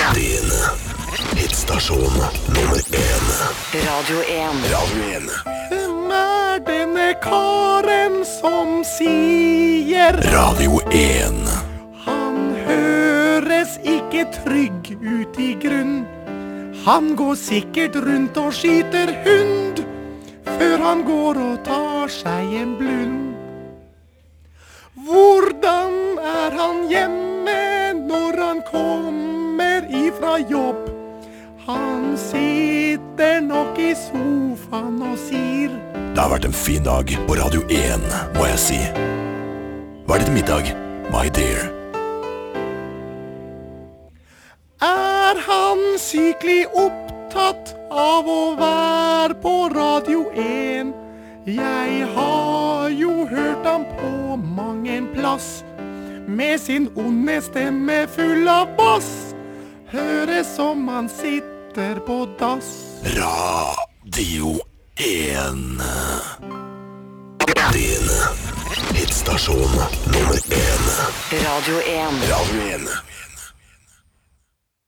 Din hitstasjon nummer 1. Radio 1. Radio 1. Hvem er denne karen som sier Radio 1. han høres ikke trygg ut i grunn? Han går sikkert rundt og skyter hund før han går og tar seg en blund. Hvordan er han hjemme når han kommer ifra jobb? Han sitter nok i sofaen og sier Det har vært en fin dag på Radio 1, må jeg si. Hva er det til middag, my dear? Er han sykelig opptatt av å være på Radio 1? Jeg har jo hørt ham på mang en plass, med sin onde stemme full av bass. Høres som han sitter på dass. Radio 1. Din hitstasjon nummer 1. Radio 1. Radio 1.